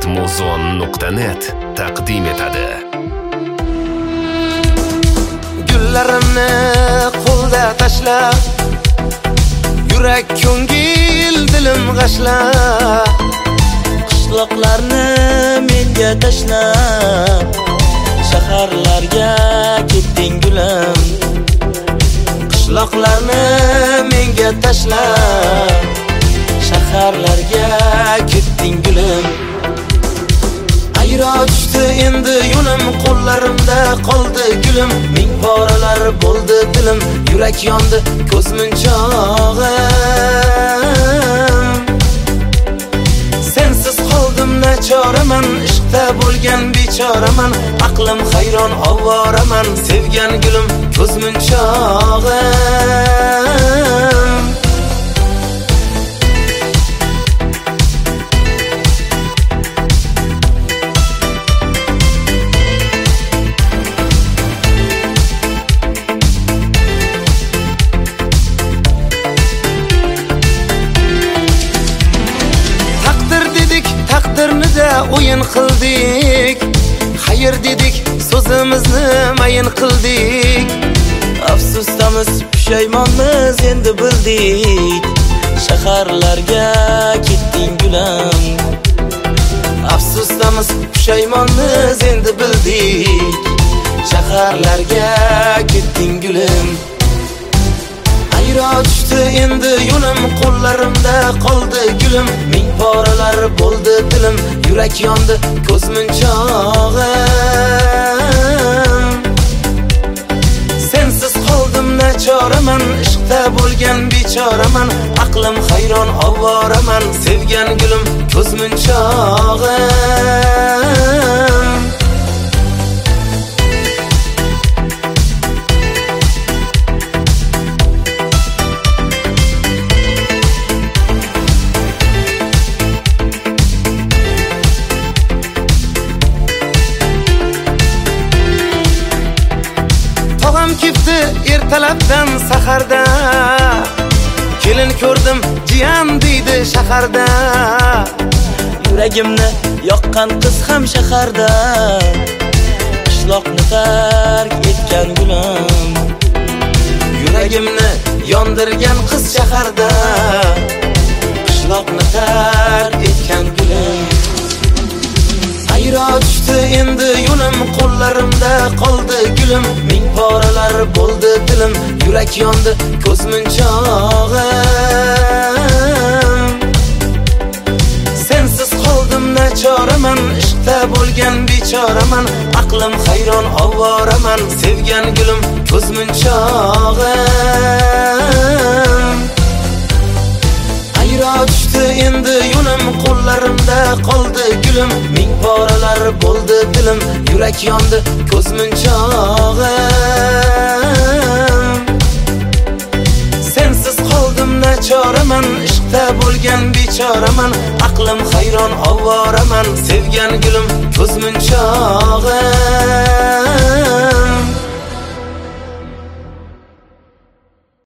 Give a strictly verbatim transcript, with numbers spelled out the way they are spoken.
muzon nuqta net taqdim etadi. Gullarimni qo'lda tashla, yurak ko'ngil dilim g'ashla. Qishloqlarni menga tashla, shaharlarga ketding gulam. Qishloqlarni menga tashla, shaharlarga ketding gulim. Ayro tushdi endi yo'lim, qo'llarimda qoldi gulim. Ming poralar bo'ldi dilim, yurak yondi ko'z munchog'im. Sensiz qoldim nachoraman, ishqda bo'lgan bechoraman. Aqlim hayron ovoraman, sevgan gulim ko'z munchog'im. Taqdirnida o'yin qildik, xayr dedik, so'zimizni mayin qildik. Afsusdamiz, pushaymonmiz, endi bildik. Shaharlarga ketding gulam. Afsusdamiz, pushaymonmiz, endi bildik. Shaharlarga ketding gulim. Ayro tushdi endi yo'lim, qo'llarimda qoldi gulim. Ming poralar bo'ldi dilim, yurak yondi ko'z munchog'im. Sensiz qoldim nachoraman, ishqda bo'lgan bechoraman. Aqlim hayron ovoraman, sevgan gulim ko'z munchog'im. Kifti ertalabdan saharda, kelin ko'rdim jiyan deydi shaharda. Yuragimni yoqqan qiz ham shaharda, qishloqni tark etgan gulam. Yuragimni yondirgan qiz shaharda, qishloqni tark etgan gulam. Ayro tushdi endi yo'lim, qo'llarimda qoldi gulim. Ming poralar bo'ldi dilim, yurak yondi ko'z munchog'im. Sensiz qoldim nachoraman, ishqda bo'lgan bechoraman. Aqlim hayron ovoraman, sevgan gulim ko'z munchog'im. Ayro tushdi endi yo'lim, qo'llarimda qoldi gulim. Ming poralar bo'ldi dilim, yurak yondi ko'z munchog'im. Sensiz qoldim nachoraman, ishqda bo'lgan bechoraman. Aqlim hayron ovoraman, sevgan gulim ko'z munchog'im. Ayro tushdi endi yo'lim, qo'llarimda qoldi gulim. Ming poralar bo'ldi dilim, yurak yondi ko'z munchog'im. Sensiz qoldim nachoraman, ishqda bo'lgan bechoraman. Aqlim hayron ovoraman, sevgan gulim ko'z munchog'im.